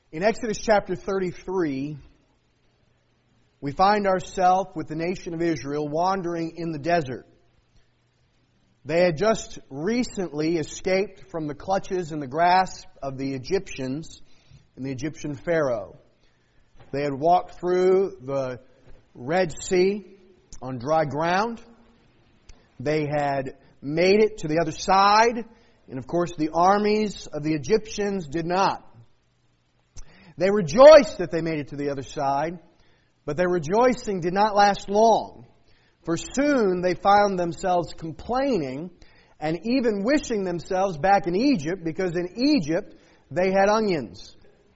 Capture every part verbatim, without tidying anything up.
In Exodus chapter thirty-three, we find ourselves with the nation of Israel wandering in the desert. They had just recently escaped from the clutches and the grasp of the Egyptians and the Egyptian Pharaoh. They had walked through the Red Sea on dry ground. They had made it to the other side, and of course the armies of the Egyptians did not. They rejoiced that they made it to the other side, but their rejoicing did not last long. For soon they found themselves complaining and even wishing themselves back in Egypt, because in Egypt they had onions.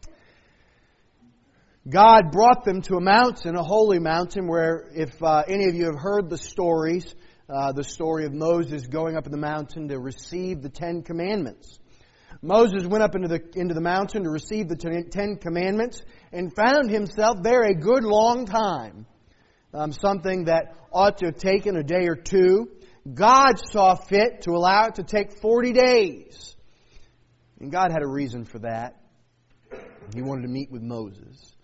God brought them to a mountain, a holy mountain, where if uh, any of you have heard the stories, uh, the story of Moses going up in the mountain to receive the Ten Commandments. Moses went up into the into the mountain to receive the Ten Commandments and found himself there a good long time. Um, something that ought to have taken a day or two. God saw fit to allow it to take forty days. And God had a reason for that. He wanted to meet with Moses.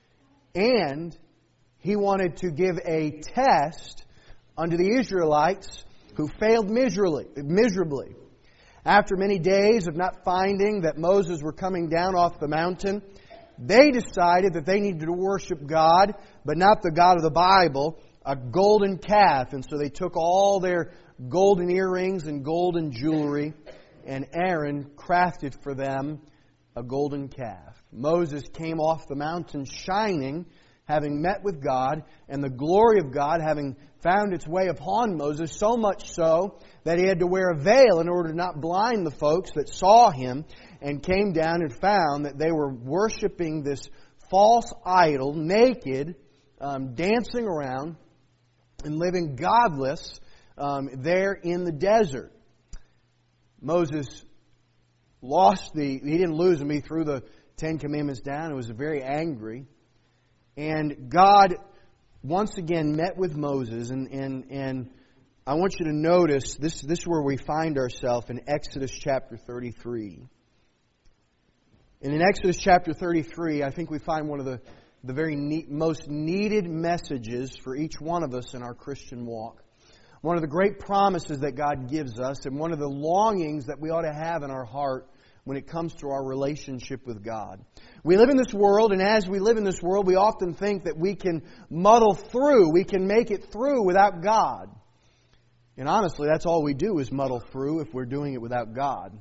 And He wanted to give a test unto the Israelites who failed miserably. miserably. After many days of not finding that Moses were coming down off the mountain, they decided that they needed to worship God, but not the God of the Bible, a golden calf. And so they took all their golden earrings and golden jewelry, and Aaron crafted for them a golden calf. Moses came off the mountain shining, having met with God, and the glory of God having found its way upon Moses, so much so that he had to wear a veil in order to not blind the folks that saw him, and came down and found that they were worshiping this false idol, naked, um, dancing around, and living godless um, there in the desert. Moses lost the, he didn't lose them, he threw the Ten Commandments down and was very angry. And God once again met with Moses, and, and, and I want you to notice, this, this is where we find ourselves in Exodus chapter thirty-three. And in Exodus chapter thirty-three, I think we find one of the, the very neat, most needed messages for each one of us in our Christian walk. One of the great promises that God gives us, and one of the longings that we ought to have in our heart when it comes to our relationship with God. We live in this world, and as we live in this world, we often think that we can muddle through, we can make it through without God. And honestly, that's all we do is muddle through if we're doing it without God.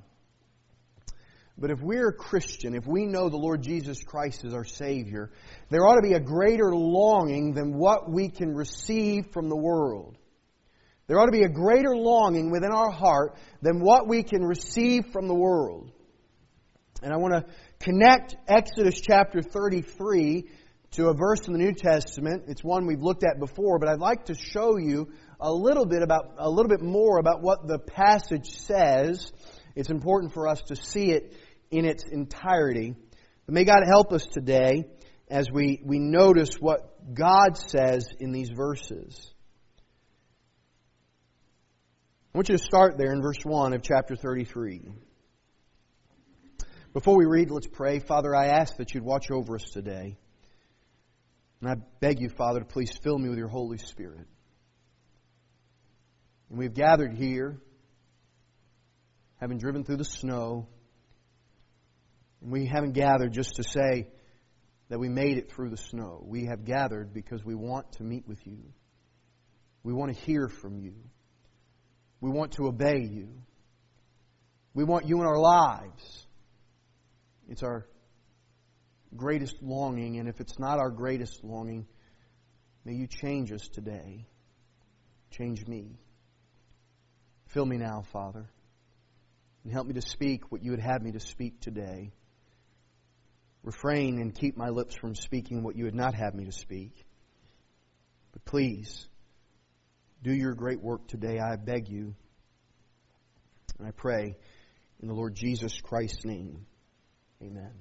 But if we're a Christian, if we know the Lord Jesus Christ is our Savior, there ought to be a greater longing than what we can receive from the world. There ought to be a greater longing within our heart than what we can receive from the world. And I want to connect Exodus chapter thirty-three to a verse in the New Testament. It's one we've looked at before, but I'd like to show you a little bit about a little bit more about what the passage says. It's important for us to see it in its entirety. But may God help us today as we, we notice what God says in these verses. I want you to start there in verse one of chapter thirty-three. Before we read, let's pray. Father, I ask that you'd watch over us today. And I beg you, Father, to please fill me with your Holy Spirit. And we've gathered here, having driven through the snow. And we haven't gathered just to say that we made it through the snow. We have gathered because we want to meet with you. We want to hear from you. We want to obey you. We want you in our lives. It's our greatest longing, and if it's not our greatest longing, may you change us today. Change me. Fill me now, Father, and help me to speak what you would have me to speak today. Refrain and keep my lips from speaking what you would not have me to speak. But please, do your great work today, I beg you. And I pray in the Lord Jesus Christ's name. Amen.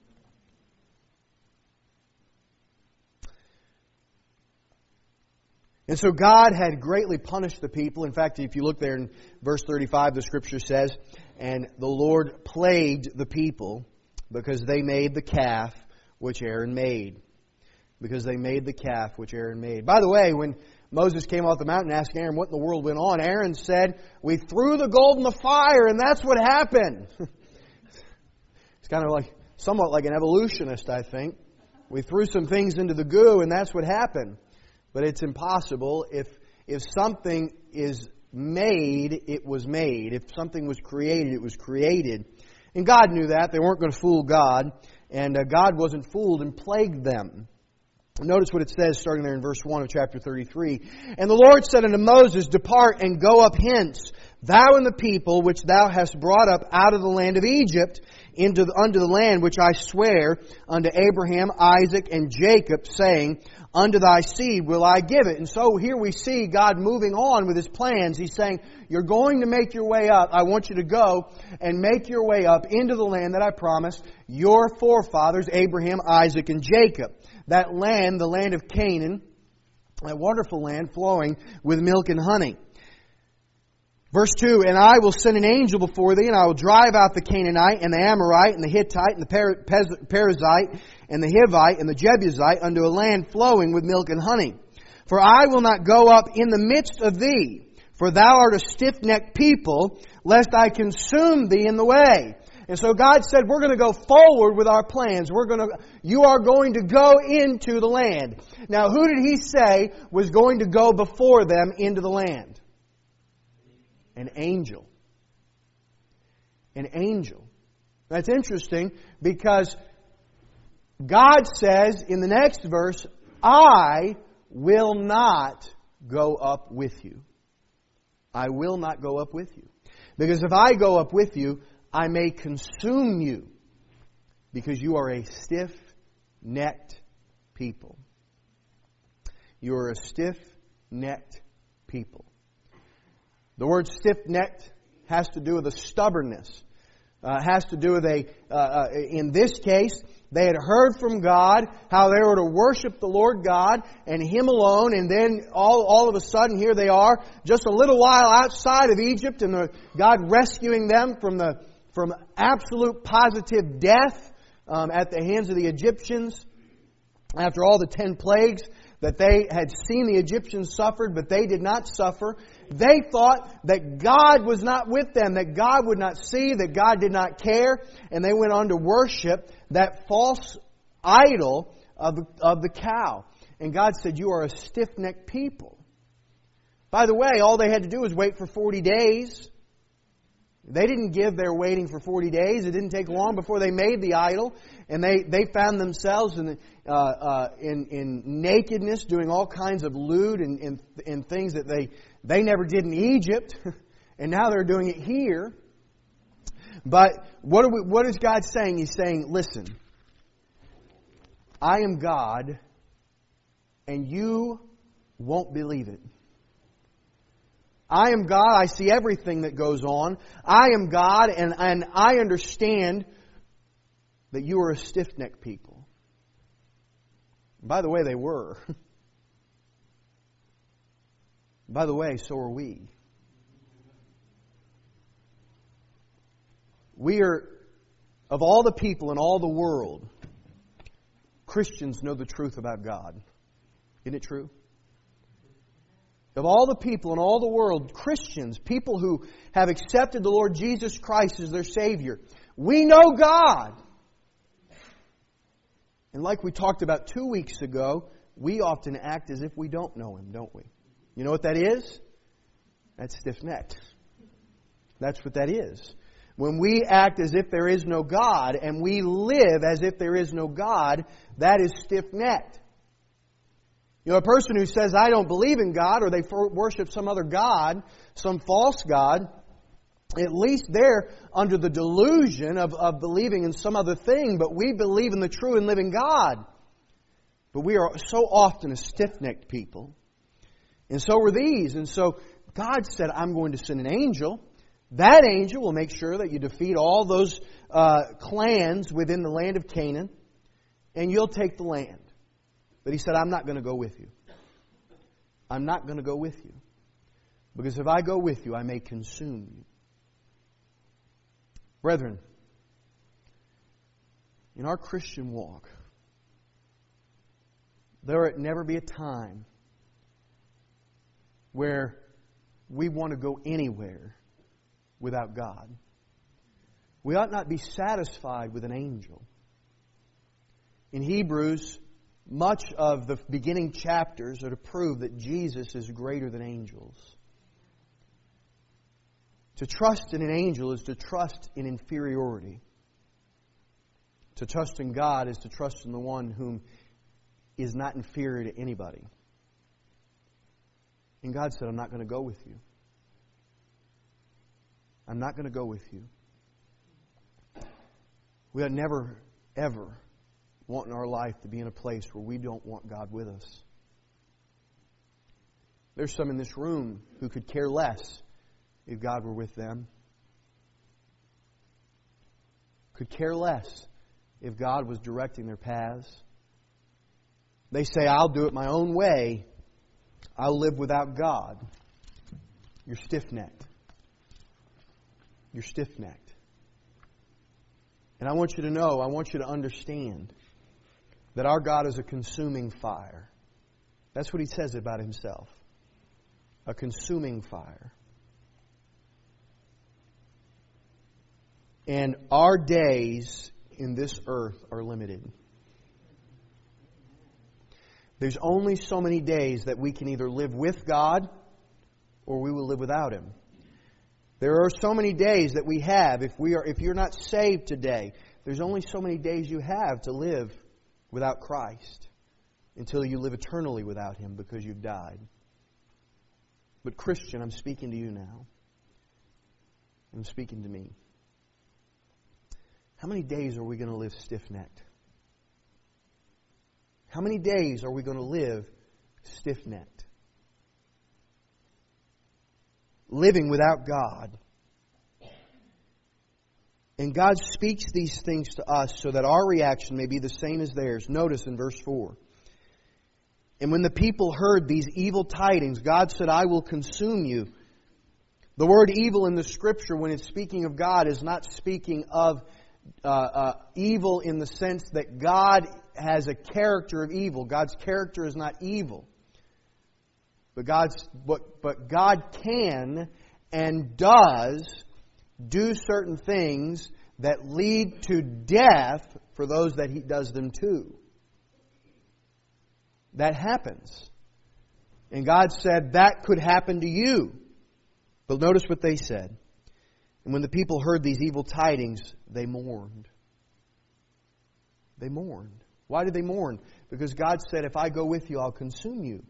And so God had greatly punished the people. In fact, if you look there in verse thirty-five, the Scripture says, and the Lord plagued the people Because they made the calf which Aaron made. Because they made the calf which Aaron made. By the way, when Moses came off the mountain and asked Aaron what in the world went on, Aaron said, "We threw the gold in the fire and that's what happened." It's kind of like, somewhat like an evolutionist, I think. We threw some things into the goo and that's what happened. But it's impossible. If if something is made, it was made. If something was created, it was created. And God knew that. They weren't going to fool God. And uh, God wasn't fooled and plagued them. Notice what it says starting there in verse one of chapter thirty-three. "And the Lord said unto Moses, Depart and go up hence, thou and the people which thou hast brought up out of the land of Egypt into the, unto the land which I swear unto Abraham, Isaac, and Jacob, saying, Unto thy seed will I give it." And so here we see God moving on with His plans. He's saying, you're going to make your way up. I want you to go and make your way up into the land that I promised your forefathers, Abraham, Isaac, and Jacob. That land, the land of Canaan, that wonderful land flowing with milk and honey. Verse two, "And I will send an angel before thee, and I will drive out the Canaanite, and the Amorite, and the Hittite, and the Per- Pez- Perizzite, and the Hivite, and the Jebusite, unto a land flowing with milk and honey. For I will not go up in the midst of thee, for thou art a stiff-necked people, lest I consume thee in the way." And so God said, we're going to go forward with our plans. We're going to, you are going to go into the land. Now, who did He say was going to go before them into the land? An angel. An angel. That's interesting because God says in the next verse, I will not go up with you. I will not go up with you. Because if I go up with you, I may consume you, because you are a stiff-necked people. You are a stiff-necked people. The word stiff-necked has to do with a stubbornness. Uh, has to do with a, uh, uh, in this case, they had heard from God how they were to worship the Lord God and Him alone, and then all, all of a sudden here they are, just a little while outside of Egypt, and the, God rescuing them from the from absolute positive death um, at the hands of the Egyptians after all the ten plagues that they had seen the Egyptians suffered, but they did not suffer. They thought that God was not with them, that God would not see, that God did not care, and they went on to worship that false idol of, of the cow. And God said, you are a stiff-necked people. By the way, all they had to do was wait for forty days. They didn't give their waiting for forty days. It didn't take long before they made the idol. And they, they found themselves in, uh, uh, in, in nakedness, doing all kinds of lewd and, and, and things that they, they never did in Egypt. And now they're doing it here. But what, are we, what is God saying? He's saying, listen, I am God, and you won't believe it. I am God. I see everything that goes on. I am God, and, and I understand that you are a stiff-necked people. By the way, they were. By the way, so are we. We are, of all the people in all the world, Christians know the truth about God. Isn't it true? Of all the people in all the world, Christians, people who have accepted the Lord Jesus Christ as their Savior, we know God. And like we talked about two weeks ago, we often act as if we don't know Him, don't we? You know what that is? That's stiff-necked. That's what that is. When we act as if there is no God, and we live as if there is no God, that is stiff-necked. You know, a person who says, I don't believe in God, or they worship some other God, some false God, at least they're under the delusion of, of believing in some other thing, but we believe in the true and living God. But we are so often a stiff-necked people. And so are these. And so God said, I'm going to send an angel. That angel will make sure that you defeat all those uh, clans within the land of Canaan, and you'll take the land. But He said, I'm not going to go with you. I'm not going to go with you. Because if I go with you, I may consume you. Brethren, in our Christian walk, there would never be a time where we want to go anywhere without God. We ought not be satisfied with an angel. In Hebrews, much of the beginning chapters are to prove that Jesus is greater than angels. To trust in an angel is to trust in inferiority. To trust in God is to trust in the one whom is not inferior to anybody. And God said, I'm not going to go with you. I'm not going to go with you. We ought never, ever want in our life to be in a place where we don't want God with us. There's some in this room who could care less if God were with them. Could care less if God was directing their paths. They say, I'll do it my own way. I'll live without God. You're stiff-necked. You're stiff-necked. And I want you to know, I want you to understand that our God is a consuming fire. That's what He says about Himself. A consuming fire. And our days in this earth are limited. There's only so many days that we can either live with God or we will live without Him. There are so many days that we have. If we are, if you're not saved today, there's only so many days you have to live without Christ until you live eternally without Him because you've died. But Christian, I'm speaking to you now. I'm speaking to me. How many days are we going to live stiff-necked? How many days are we going to live stiff-necked? Living without God. And God speaks these things to us so that our reaction may be the same as theirs. Notice in verse four. And when the people heard these evil tidings, God said, I will consume you. The word evil in the Scripture, when it's speaking of God, is not speaking of uh, uh, evil in the sense that God has a character of evil. God's character is not evil. But God's but, but God can and does do certain things that lead to death for those that He does them to. That happens. And God said that could happen to you. But notice what they said. And when the people heard these evil tidings, they mourned. They mourned. Why did they mourn? Because God said, if I go with you, I'll consume you.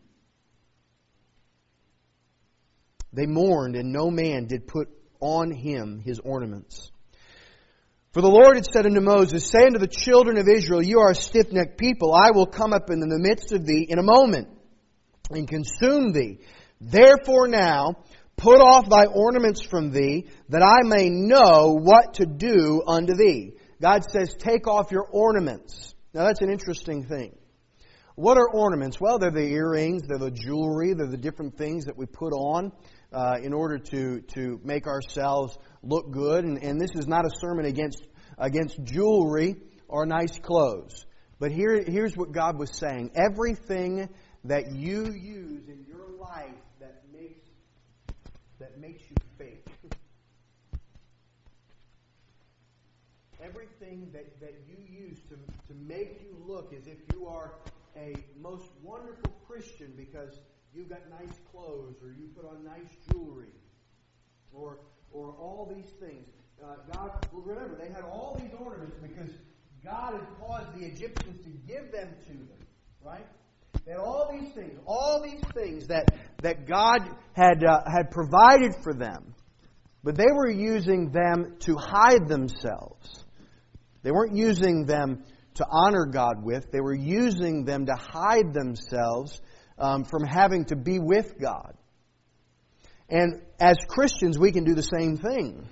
They mourned, and no man did put on him his ornaments. For the Lord had said unto Moses, say unto the children of Israel, you are a stiff-necked people. I will come up into the midst of thee in a moment, and consume thee. Therefore now, put off thy ornaments from thee, that I may know what to do unto thee. God says, take off your ornaments. Now that's an interesting thing. What are ornaments? Well, they're the earrings, they're the jewelry, they're the different things that we put on uh, in order to, to make ourselves look good. And, and this is not a sermon against, against jewelry or nice clothes. But here, here's what God was saying. Everything that you use in your life that makes that makes you fake. Everything that, that you use to, to make you look as if you are a most wonderful Christian because you've got nice clothes or you put on nice jewelry or or all these things. Uh, God, well, remember, they had all these ornaments because God had caused the Egyptians to give them to them, right? They had all these things, all these things that, that God had uh, had provided for them. But they were using them to hide themselves. They weren't using them to honor God with. They were using them to hide themselves um, from having to be with God. And as Christians, we can do the same thing.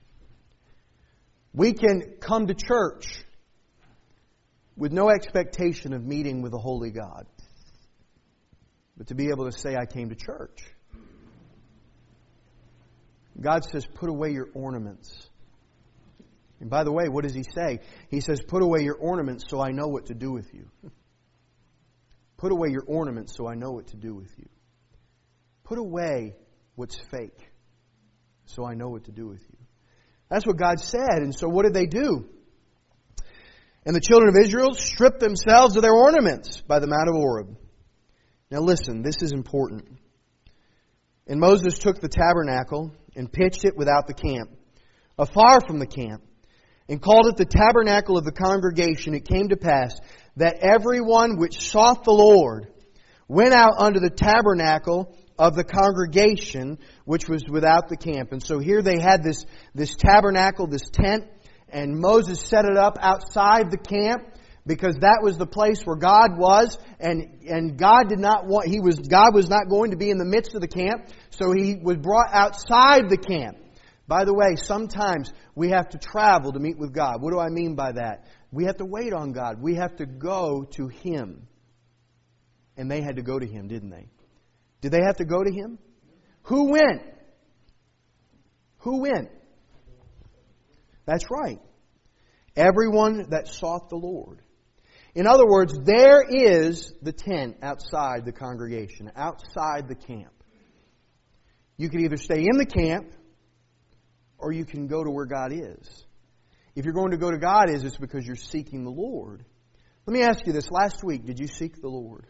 We can come to church with no expectation of meeting with a holy God, but to be able to say, I came to church. God says, put away your ornaments. And by the way, what does he say? He says, put away your ornaments so I know what to do with you. Put away your ornaments so I know what to do with you. Put away what's fake so I know what to do with you. That's what God said. And so what did they do? And the children of Israel stripped themselves of their ornaments by the Mount of Horeb. Now listen, this is important. And Moses took the tabernacle and pitched it without the camp, afar from the camp, and called it the tabernacle of the congregation. It came to pass that everyone which sought the Lord went out unto the tabernacle of the congregation which was without the camp. And so here they had this, this tabernacle, this tent, and Moses set it up outside the camp because that was the place where God was, and, and God did not want, he was, God was not going to be in the midst of the camp, so he was brought outside the camp. By the way, sometimes we have to travel to meet with God. What do I mean by that? We have to wait on God. We have to go to Him. And they had to go to Him, didn't they? Did they have to go to Him? Who went? Who went? That's right. Everyone that sought the Lord. In other words, there is the tent outside the congregation, outside the camp. You can either stay in the camp or you can go to where God is. If you're going to go to God is, it's because you're seeking the Lord. Let me ask you this. Last week, did you seek the Lord?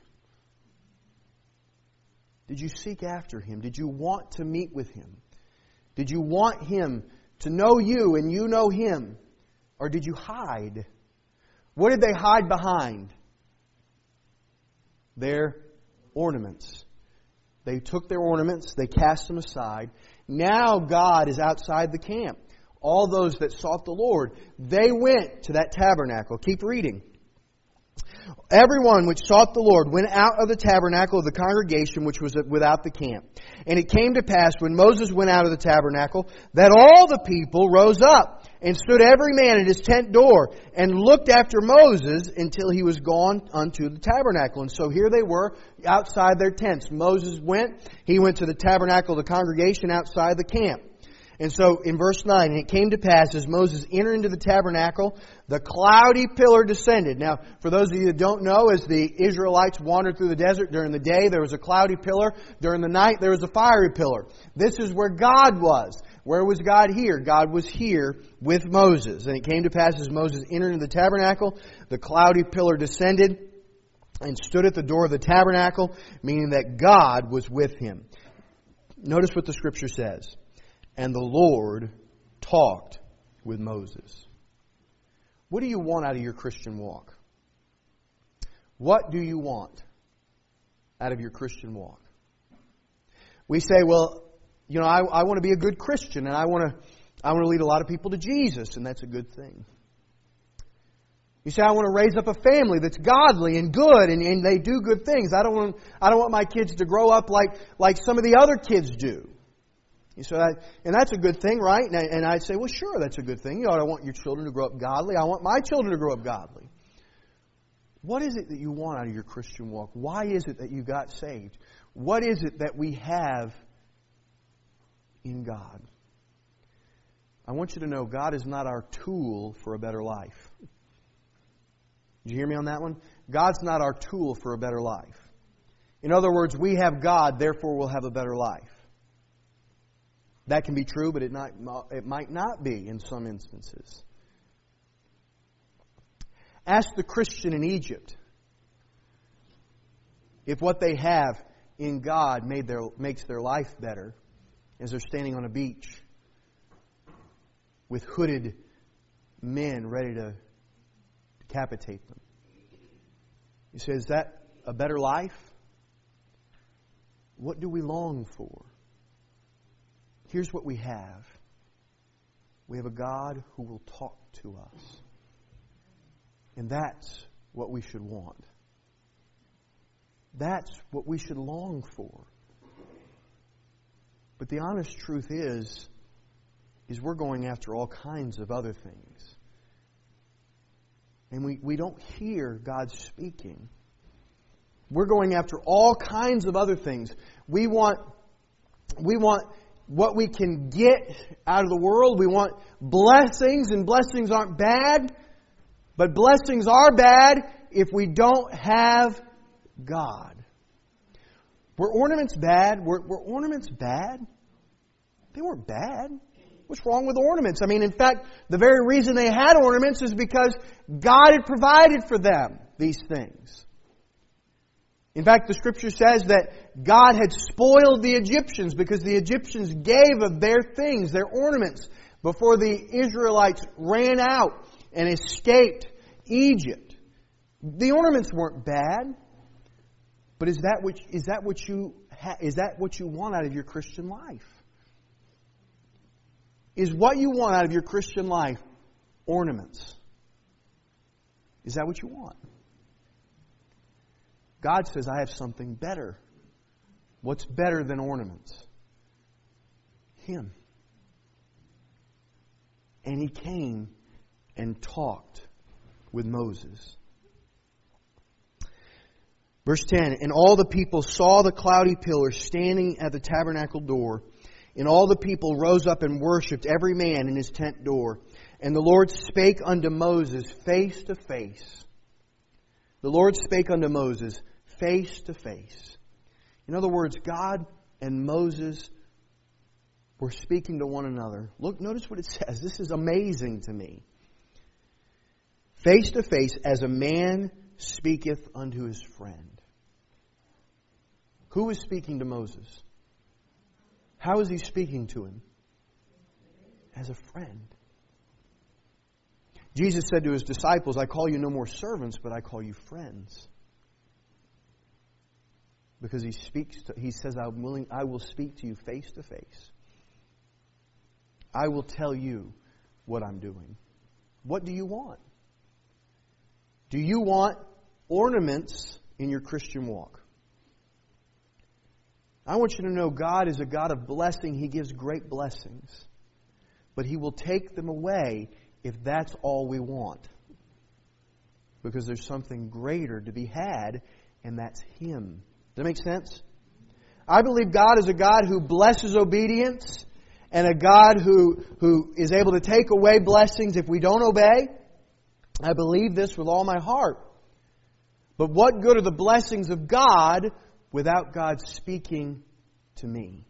Did you seek after Him? Did you want to meet with Him? Did you want Him to know you and you know Him? Or did you hide? What did they hide behind? Their ornaments. They took their ornaments, they cast them aside. Now God is outside the camp. All those that sought the Lord, they went to that tabernacle. Keep reading. Everyone which sought the Lord went out of the tabernacle of the congregation which was without the camp. And it came to pass when Moses went out of the tabernacle that all the people rose up and stood every man at his tent door and looked after Moses until he was gone unto the tabernacle. And so here they were outside their tents. Moses went, he went to the tabernacle of the congregation outside the camp. And so in verse nine, and it came to pass as Moses entered into the tabernacle, the cloudy pillar descended. Now, for those of you that don't know, as the Israelites wandered through the desert during the day, there was a cloudy pillar. During the night, there was a fiery pillar. This is where God was. Where was God here? God was here with Moses. And it came to pass as Moses entered into the tabernacle, the cloudy pillar descended and stood at the door of the tabernacle, meaning that God was with him. Notice what the Scripture says. And the Lord talked with Moses. What do you want out of your Christian walk? What do you want out of your Christian walk? We say, well, you know, I, I want to be a good Christian and I want to I want to lead a lot of people to Jesus, and that's a good thing. You say, I want to raise up a family that's godly and good and, and they do good things. I don't want I don't want my kids to grow up like, like some of the other kids do. So that, and that's a good thing, right? And, I, and I'd say, well, sure, that's a good thing. You know, I want your children to grow up godly. I want my children to grow up godly. What is it that you want out of your Christian walk? Why is it that you got saved? What is it that we have in God? I want you to know God is not our tool for a better life. Did you hear me on that one? God's not our tool for a better life. In other words, we have God, therefore we'll have a better life. That can be true, but it, not, it might not be in some instances. Ask the Christian in Egypt if what they have in God made their, makes their life better as they're standing on a beach with hooded men ready to decapitate them. You say, is that a better life? What do we long for? Here's what we have. We have a God who will talk to us. And that's what we should want. That's what we should long for. But the honest truth is, is we're going after all kinds of other things. And we, we don't hear God speaking. We're going after all kinds of other things. We want, we want what we can get out of the world. We want blessings, and blessings aren't bad. But blessings are bad if we don't have God. Were ornaments bad? Were, were ornaments bad? They weren't bad. What's wrong with ornaments? I mean, in fact, the very reason they had ornaments is because God had provided for them these things. In fact, the Scripture says that God had spoiled the Egyptians because the Egyptians gave of their things, their ornaments, before the Israelites ran out and escaped Egypt. The ornaments weren't bad, but is that what, is that what you ha- is that what you want out of your Christian life? Is what you want out of your Christian life ornaments? Is that what you want? God says, I have something better. What's better than ornaments? Him. And He came and talked with Moses. Verse ten, and all the people saw the cloudy pillar standing at the tabernacle door. And all the people rose up and worshipped, every man in his tent door. And the Lord spake unto Moses face to face. The Lord spake unto Moses face to face. In other words, God and Moses were speaking to one another. Look, notice what it says. This is amazing to me. Face to face, as a man speaketh unto his friend. Who is speaking to Moses? How is he speaking to him? As a friend. Jesus said to His disciples, I call you no more servants, but I call you friends. Because He speaks to, He says, I'm willing, I will speak to you face to face. I will tell you what I'm doing. What do you want? Do you want ornaments in your Christian walk? I want you to know God is a God of blessing. He gives great blessings. But He will take them away if that's all we want. Because there's something greater to be had, and that's Him. Does that make sense? I believe God is a God who blesses obedience, and a God who, who is able to take away blessings if we don't obey. I believe this with all my heart. But what good are the blessings of God without God speaking to me?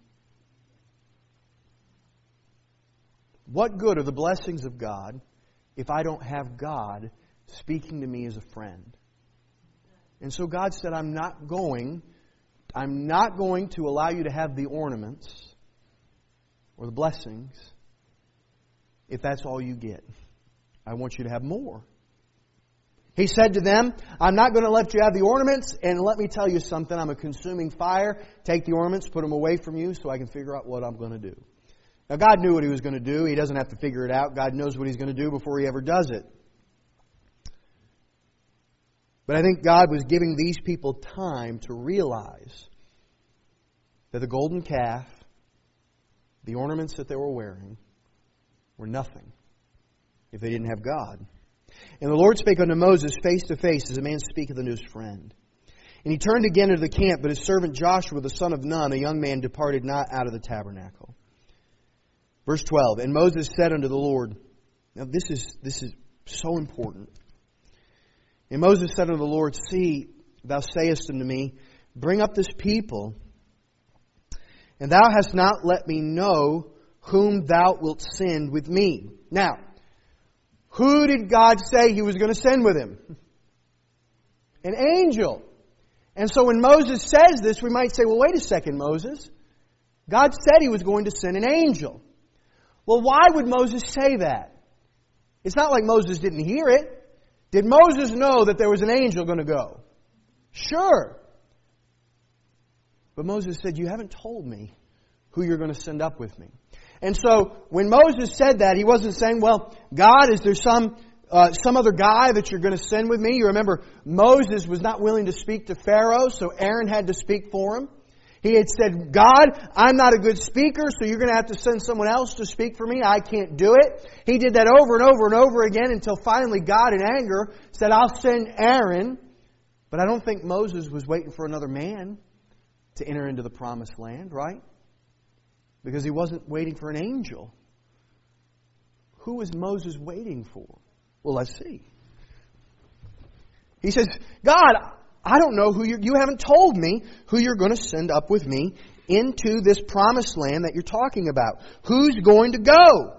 What good are the blessings of God if I don't have God speaking to me as a friend? And so God said, I'm not going, I'm not going to allow you to have the ornaments or the blessings if that's all you get. I want you to have more. He said to them, I'm not going to let you have the ornaments, and let me tell you something, I'm a consuming fire. Take the ornaments, put them away from you so I can figure out what I'm going to do. Now God knew what He was going to do. He doesn't have to figure it out. God knows what He's going to do before He ever does it. But I think God was giving these people time to realize that the golden calf, the ornaments that they were wearing, were nothing if they didn't have God. And the Lord spake unto Moses face to face, as a man speaketh unto his friend. And he turned again into the camp, but his servant Joshua, the son of Nun, a young man, departed not out of the tabernacle. Verse twelve, and Moses said unto the Lord, now this is this is so important. And Moses said unto the Lord, see, thou sayest unto me, bring up this people, and thou hast not let me know whom thou wilt send with me. Now, who did God say He was going to send with Him? An angel. And so when Moses says this, we might say, well, wait a second, Moses. God said He was going to send an angel. Well, why would Moses say that? It's not like Moses didn't hear it. Did Moses know that there was an angel going to go? Sure. But Moses said, you haven't told me who you're going to send up with me. And so when Moses said that, he wasn't saying, well, God, is there some uh, some other guy that you're going to send with me? You remember Moses was not willing to speak to Pharaoh, so Aaron had to speak for him. He had said, God, I'm not a good speaker, so you're going to have to send someone else to speak for me. I can't do it. He did that over and over and over again until finally God in anger said, I'll send Aaron. But I don't think Moses was waiting for another man to enter into the promised land, right? because he wasn't waiting for an angel. Who was Moses waiting for? Well, let's see. He says, God, I don't know who you're, you haven't told me who you're going to send up with me into this promised land that you're talking about. Who's going to go?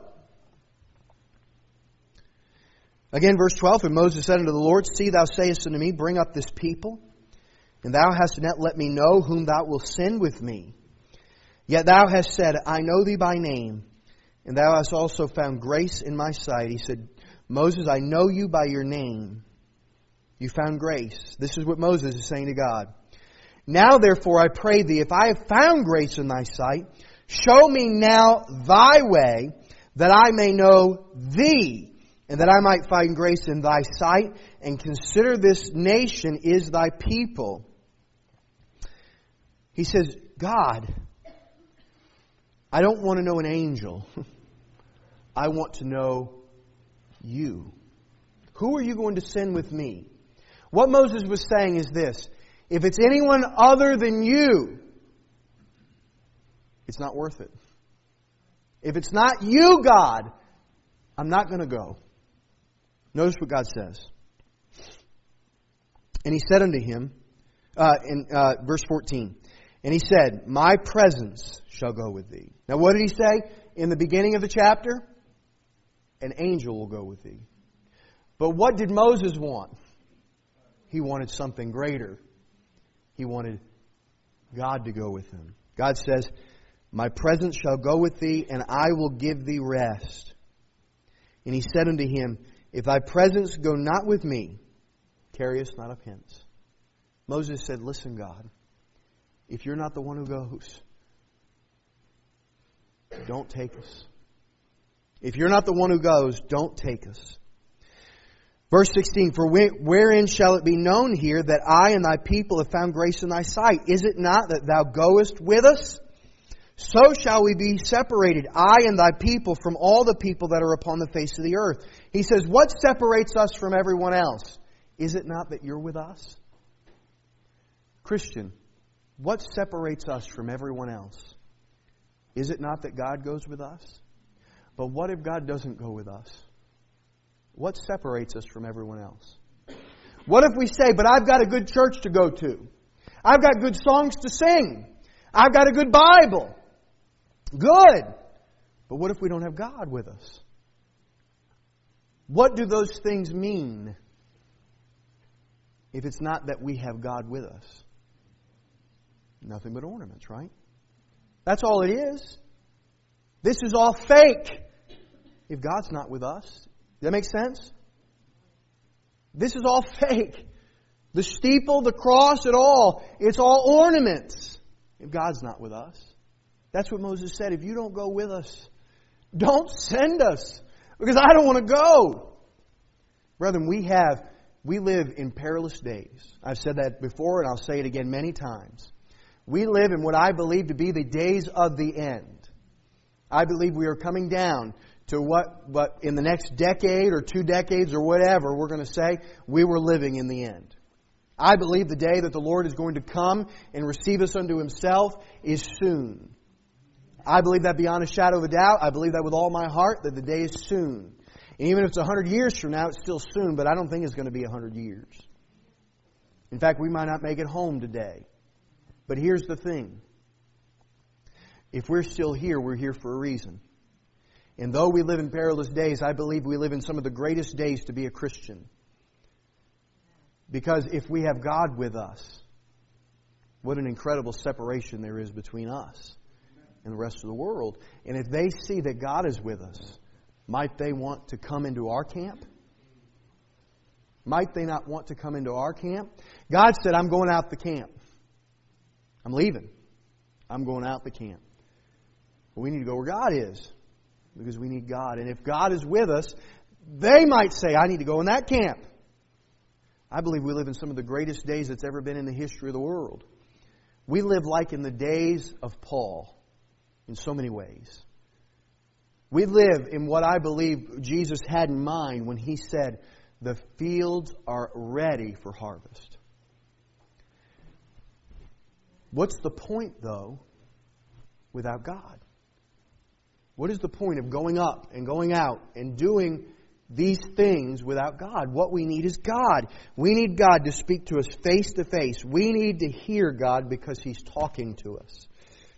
Again, verse twelve, and Moses said unto the Lord, See, thou sayest unto me, Bring up this people, and thou hast not let me know whom thou wilt send with me. Yet thou hast said, I know thee by name, and thou hast also found grace in my sight. He said, Moses, I know you by your name. You found grace. This is what Moses is saying to God. Now therefore I pray thee, if I have found grace in thy sight, show me now thy way, that I may know thee, and that I might find grace in thy sight, and consider this nation is thy people. He says, God, I don't want to know an angel. I want to know you. Who are you going to send with me? What Moses was saying is this: if it's anyone other than you, it's not worth it. If it's not you, God, I'm not going to go. Notice what God says. And he said unto him, uh, in uh, verse fourteen, and he said, My presence shall go with thee. Now what did he say in the beginning of the chapter? An angel will go with thee. But what did Moses want? He wanted something greater. He wanted God to go with him. God says, My presence shall go with thee, and I will give thee rest. And he said unto him, If thy presence go not with me, carry us not up hence. Moses said, Listen, God, if you're not the one who goes, don't take us. If you're not the one who goes, don't take us. Verse sixteen, For wherein shall it be known here that I and thy people have found grace in thy sight? Is it not that thou goest with us? So shall we be separated, I and thy people, from all the people that are upon the face of the earth. He says, what separates us from everyone else? Is it not that you're with us? Christian, what separates us from everyone else? Is it not that God goes with us? But what if God doesn't go with us? What separates us from everyone else? What if we say, but I've got a good church to go to. I've got good songs to sing. I've got a good Bible. Good. But what if we don't have God with us? What do those things mean if it's not that we have God with us? Nothing but ornaments, right? That's all it is. This is all fake if God's not with us. Does that make sense? This is all fake. The steeple, the cross, it all, it's all ornaments if God's not with us. That's what Moses said. If you don't go with us, don't send us, because I don't want to go. Brethren, we have, we live in perilous days. I've said that before, and I'll say it again many times. We live in what I believe to be the days of the end. I believe we are coming down to what, what in the next decade or two decades or whatever we're going to say, we were living in the end. I believe the day that the Lord is going to come and receive us unto Himself is soon. I believe that beyond a shadow of a doubt. I believe that with all my heart, that the day is soon. And even if it's a hundred years from now, it's still soon, but I don't think it's going to be a hundred years. In fact, we might not make it home today. But here's the thing. If we're still here, we're here for a reason. And though we live in perilous days, I believe we live in some of the greatest days to be a Christian. Because if we have God with us, what an incredible separation there is between us and the rest of the world. And if they see that God is with us, might they want to come into our camp? Might they not want to come into our camp? God said, I'm going out the camp. I'm leaving. I'm going out the camp. But we need to go where God is, because we need God. And if God is with us, they might say, I need to go in that camp. I believe we live in some of the greatest days that's ever been in the history of the world. We live like in the days of Paul in so many ways. We live in what I believe Jesus had in mind when He said, the fields are ready for harvest. What's the point, though, without God? What is the point of going up and going out and doing these things without God? What we need is God. We need God to speak to us face to face. We need to hear God because He's talking to us.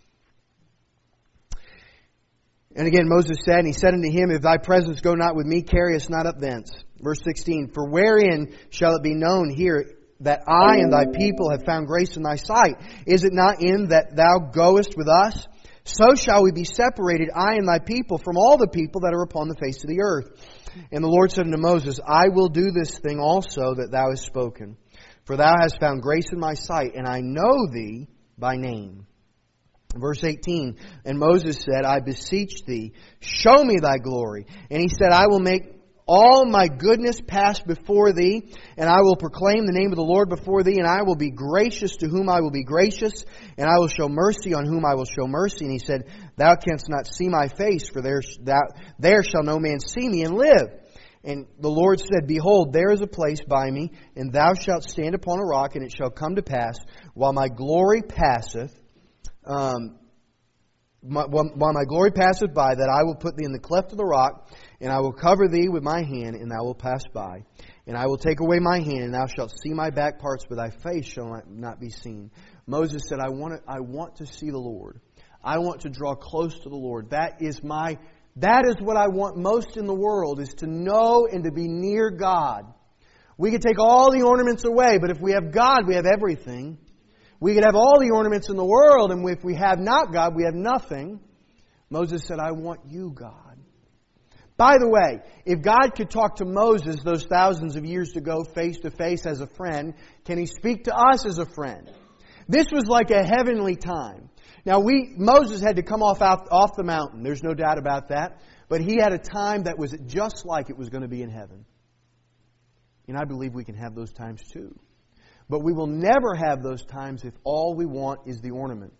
And again, Moses said, and he said unto him, If thy presence go not with me, carry us not up thence. Verse sixteen, For wherein shall it be known here that I and thy people have found grace in thy sight? Is it not in that thou goest with us? So shall we be separated, I and thy people, from all the people that are upon the face of the earth. And the Lord said unto Moses, I will do this thing also that thou hast spoken. For thou hast found grace in my sight, and I know thee by name. Verse eighteen, And Moses said, I beseech thee, show me thy glory. And he said, I will make all my goodness pass before thee, and I will proclaim the name of the Lord before thee, and I will be gracious to whom I will be gracious, and I will show mercy on whom I will show mercy. And he said, Thou canst not see my face, for there, thou, there shall no man see me and live. And the Lord said, Behold, there is a place by me, and thou shalt stand upon a rock, and it shall come to pass, while my glory passeth, um, my, while my glory passeth by, that I will put thee in the cleft of the rock, and I will cover thee with my hand, and thou wilt pass by. And I will take away my hand, and thou shalt see my back parts, but thy face shall not be seen. Moses said, I want to, I want to see the Lord. I want to draw close to the Lord. That is my, that is what I want most in the world, is to know and to be near God. We could take all the ornaments away, but if we have God, we have everything. We could have all the ornaments in the world, and if we have not God, we have nothing. Moses said, I want you, God. By the way, if God could talk to Moses those thousands of years ago face to face as a friend, can He speak to us as a friend? This was like a heavenly time. Now, we Moses had to come off, out, off the mountain. There's no doubt about that. But he had a time that was just like it was going to be in heaven. And I believe we can have those times too. But we will never have those times if all we want is the ornament.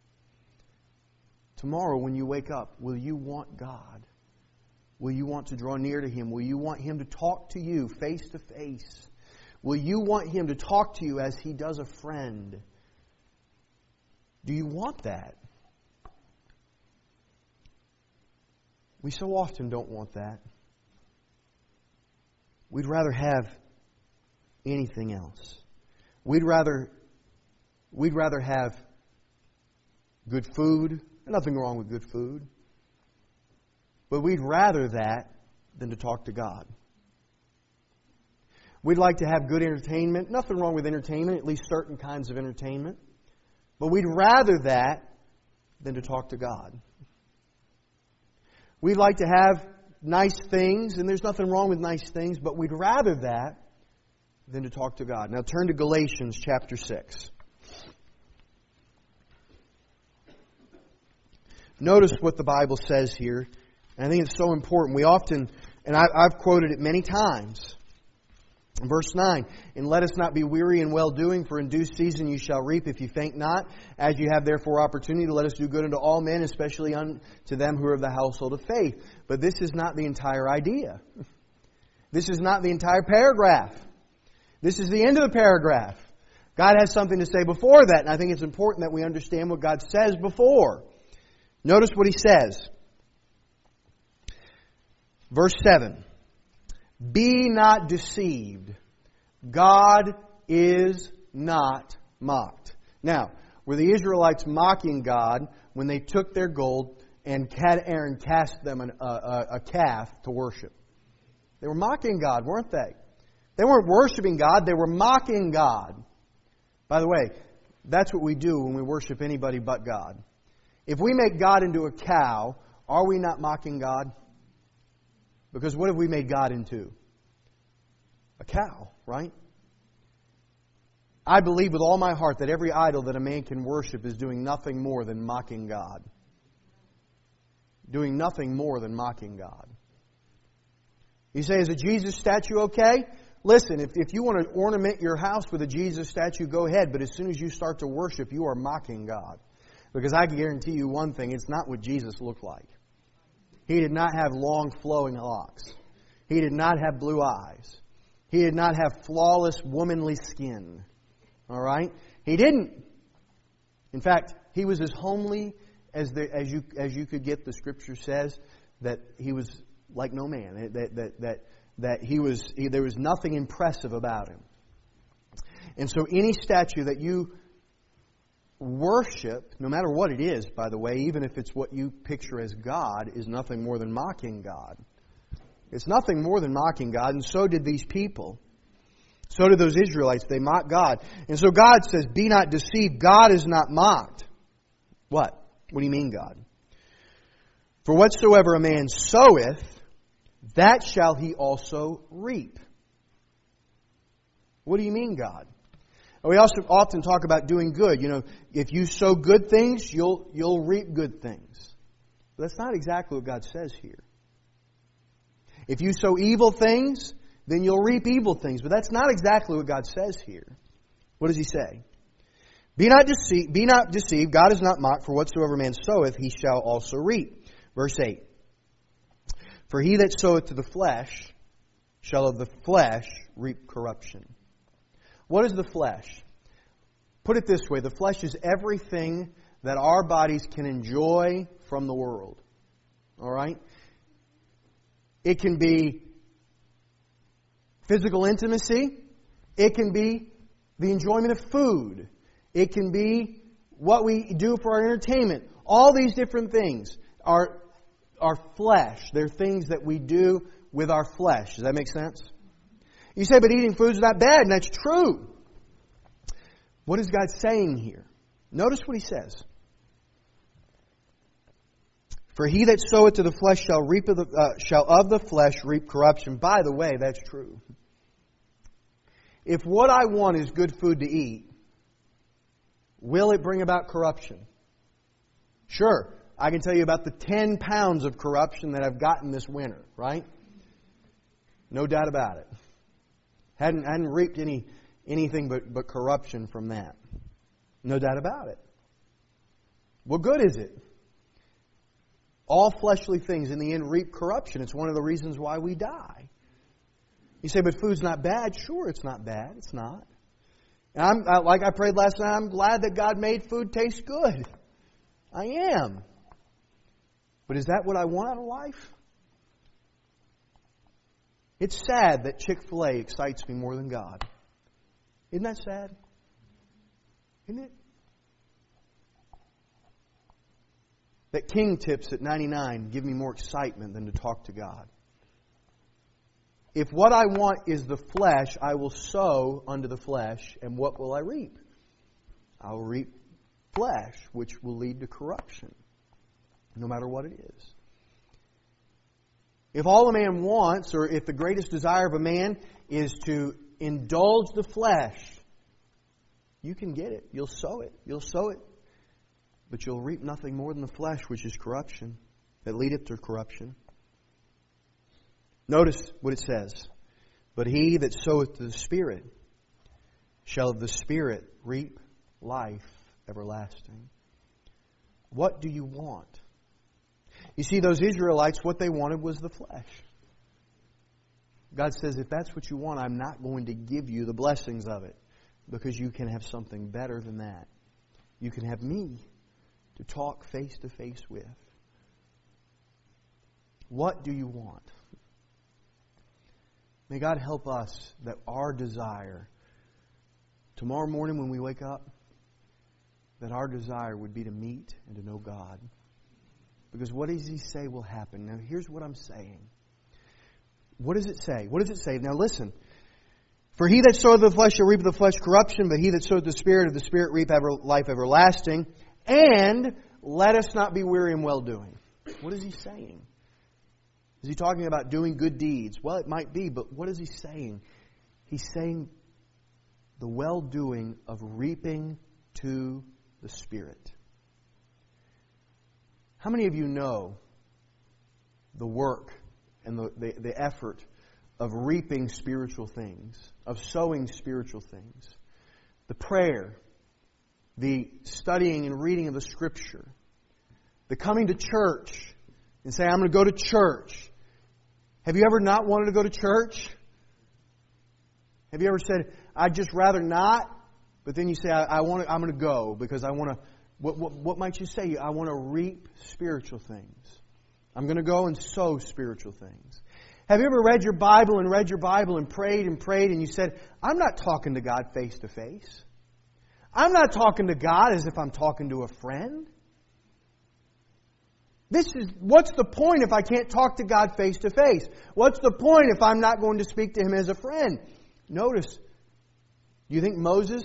Tomorrow when you wake up, will you want God? Will you want to draw near to Him? Will you want Him to talk to you face to face? Will you want Him to talk to you as He does a friend? Do you want that? We so often don't want that. We'd rather have anything else. We'd rather, we'd rather have good food. There's nothing wrong with good food. But we'd rather that than to talk to God. We'd like to have good entertainment. Nothing wrong with entertainment, at least certain kinds of entertainment. But we'd rather that than to talk to God. We'd like to have nice things, and there's nothing wrong with nice things, but we'd rather that than to talk to God. Now turn to Galatians chapter six. Notice what the Bible says here. And I think it's so important. We often, and I, I've quoted it many times. Verse nine, And let us not be weary in well-doing, for in due season you shall reap if you faint not. As you have therefore opportunity, let us do good unto all men, especially unto them who are of the household of faith. But this is not the entire idea. This is not the entire paragraph. This is the end of the paragraph. God has something to say before that, and I think it's important that we understand what God says before. Notice what He says. Verse seven. Be not deceived. God is not mocked. Now, were the Israelites mocking God when they took their gold and had Aaron cast them an, a, a, a calf to worship? They were mocking God, weren't they? They weren't worshiping God, they were mocking God. By the way, that's what we do when we worship anybody but God. If we make God into a cow, are we not mocking God? Because what have we made God into? A cow, right? I believe with all my heart that every idol that a man can worship is doing nothing more than mocking God. Doing nothing more than mocking God. You say, is a Jesus statue okay? Listen, if, if you want to ornament your house with a Jesus statue, go ahead. But as soon as you start to worship, you are mocking God. Because I can guarantee you one thing, it's not what Jesus looked like. He did not have long flowing locks. He did not have blue eyes. He did not have flawless womanly skin. All right? He didn't. In fact, He was as homely as the, as you as you could get, the Scripture says that he was like no man. That that that that he was he, there was nothing impressive about him. And so any statue that you worship, no matter what it is, by the way, even if it's what you picture as God, is nothing more than mocking God. It's nothing more than mocking God, and so did these people. So did those Israelites. They mocked God. And so God says, be not deceived. God is not mocked. What? What do you mean, God? For whatsoever a man soweth, that shall he also reap. What do you mean, God? We also often talk about doing good. You know, if you sow good things, you'll you'll reap good things. But that's not exactly what God says here. If you sow evil things, then you'll reap evil things. But that's not exactly what God says here. What does He say? Be not deceived, be not deceived, God is not mocked, for whatsoever man soweth, he shall also reap. Verse eight. For he that soweth to the flesh shall of the flesh reap corruption. What is the flesh? Put it this way, the flesh is everything that our bodies can enjoy from the world. All right? It can be physical intimacy. It can be the enjoyment of food. It can be what we do for our entertainment. All these different things are our flesh. They're things that we do with our flesh. Does that make sense? You say, but eating food is not bad, and that's true. What is God saying here? Notice what He says. For he that soweth to the flesh shall reap of the, uh, shall of the flesh reap corruption. By the way, that's true. If what I want is good food to eat, will it bring about corruption? Sure. I can tell you about the ten pounds of corruption that I've gotten this winter, right? No doubt about it. Hadn't, hadn't reaped any anything but, but corruption from that. No doubt about it. What good is it? All fleshly things in the end reap corruption. It's one of the reasons why we die. You say, but food's not bad. Sure, it's not bad. It's not. And I'm, I, like I prayed last night, I'm glad that God made food taste good. I am. But is that what I want out of life? It's sad that Chick-fil-A excites me more than God. Isn't that sad? Isn't it? That King Tips at ninety-nine give me more excitement than to talk to God. If what I want is the flesh, I will sow unto the flesh, and what will I reap? I will reap flesh, which will lead to corruption, no matter what it is. If all a man wants, or if the greatest desire of a man is to indulge the flesh, you can get it. You'll sow it. You'll sow it. But you'll reap nothing more than the flesh, which is corruption, that leadeth to corruption. Notice what it says. But he that soweth to the Spirit shall of the Spirit reap life everlasting. What do you want? You see, those Israelites, what they wanted was the flesh. God says, if that's what you want, I'm not going to give you the blessings of it, because you can have something better than that. You can have me to talk face to face with. What do you want? May God help us that our desire, tomorrow morning when we wake up, that our desire would be to meet and to know God. Because what does He say will happen? Now here's what I'm saying. What does it say? What does it say? Now listen. For he that soweth the flesh shall reap of the flesh corruption, but he that soweth the Spirit of the Spirit reap ever, life everlasting. And let us not be weary in well-doing. What is He saying? Is He talking about doing good deeds? Well, it might be, but what is He saying? He's saying the well-doing of reaping to the Spirit. How many of you know the work and the, the, the effort of reaping spiritual things, of sowing spiritual things? The prayer, the studying and reading of the Scripture, the coming to church and saying, I'm going to go to church. Have you ever not wanted to go to church? Have you ever said, I'd just rather not? But then you say, I, I want to, I'm going to go because I want to What, what, what might you say? I want to reap spiritual things. I'm going to go and sow spiritual things. Have you ever read your Bible and read your Bible and prayed and prayed and you said, I'm not talking to God face to face. I'm not talking to God as if I'm talking to a friend. This is, what's the point if I can't talk to God face to face? What's the point if I'm not going to speak to Him as a friend? Notice, do you think Moses,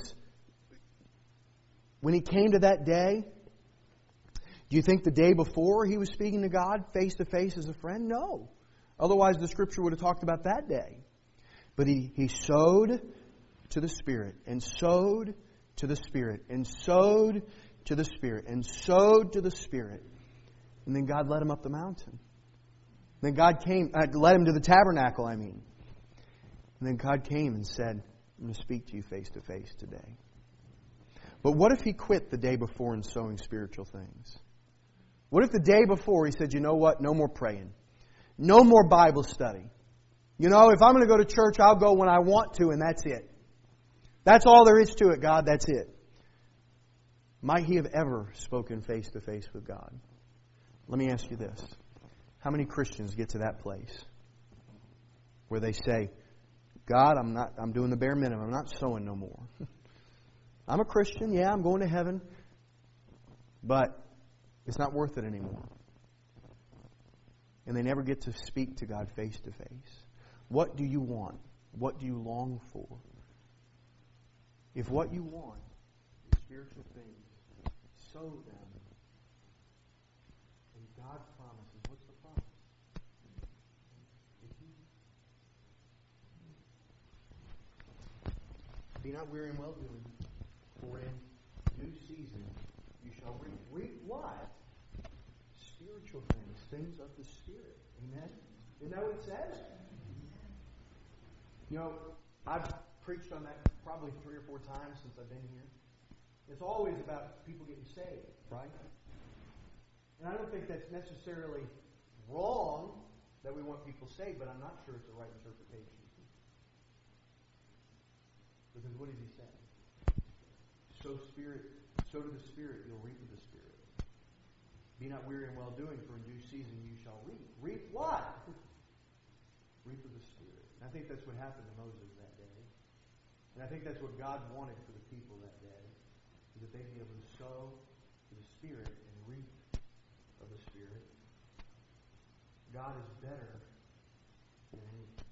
when he came to that day, do you think the day before he was speaking to God face to face as a friend? No. Otherwise the Scripture would have talked about that day. But he, he sowed to the Spirit, and sowed to the Spirit, and sowed to the Spirit, and sowed to the Spirit. And then God led him up the mountain. Then God came, uh, led him to the tabernacle, I mean. And then God came and said, I'm going to speak to you face to face today. But what if he quit the day before in sowing spiritual things? What if the day before he said, you know what, no more praying. No more Bible study. You know, if I'm going to go to church, I'll go when I want to, and that's it. That's all there is to it, God, that's it. Might he have ever spoken face to face with God? Let me ask you this. How many Christians get to that place where they say, God, I'm not I'm doing the bare minimum, I'm not sowing no more. I'm a Christian, yeah, I'm going to heaven, but it's not worth it anymore. And they never get to speak to God face to face. What do you want? What do you long for? If what you want is spiritual things, sow them. And God promises, what's the promise? If you be not weary in well doing, for in due season you shall reap. Reap what? Spiritual things, things of the Spirit. Amen? Isn't that what it says? You know, I've preached on that probably three or four times since I've been here. It's always about people getting saved, right? And I don't think that's necessarily wrong that we want people saved, but I'm not sure it's the right interpretation. Because what does he say? Sow spirit, sow to the Spirit, you'll reap of the Spirit. Be not weary in well doing, for in due season you shall reap. Reap what? Reap of the Spirit. And I think that's what happened to Moses that day. And I think that's what God wanted for the people that day. Is that they'd be able to sow to the Spirit and reap of the Spirit. God is better than anything.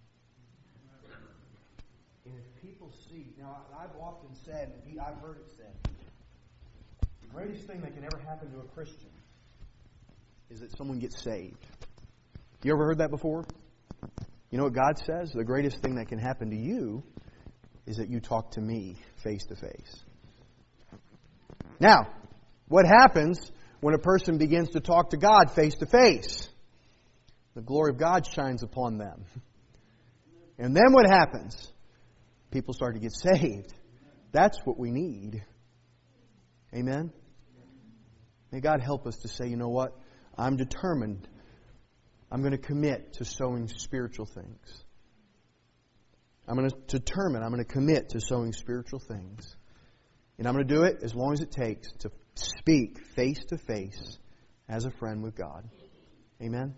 And if people see, now I've often said, I've heard it said, the greatest thing that can ever happen to a Christian is that someone gets saved. You ever heard that before? You know what God says? The greatest thing that can happen to you is that you talk to me face to face. Now, what happens when a person begins to talk to God face to face? The glory of God shines upon them. And then what happens? People start to get saved. That's what we need. Amen? May God help us to say, you know what? I'm determined. I'm going to commit to sowing spiritual things. I'm going to determine, I'm going to commit to sowing spiritual things. And I'm going to do it as long as it takes to speak face to face as a friend with God. Amen?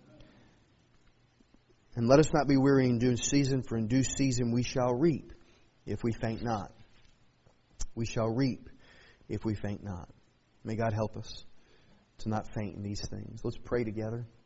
And let us not be weary in due season, for in due season we shall reap if we faint not. We shall reap if we faint not. May God help us to not faint in these things. Let's pray together.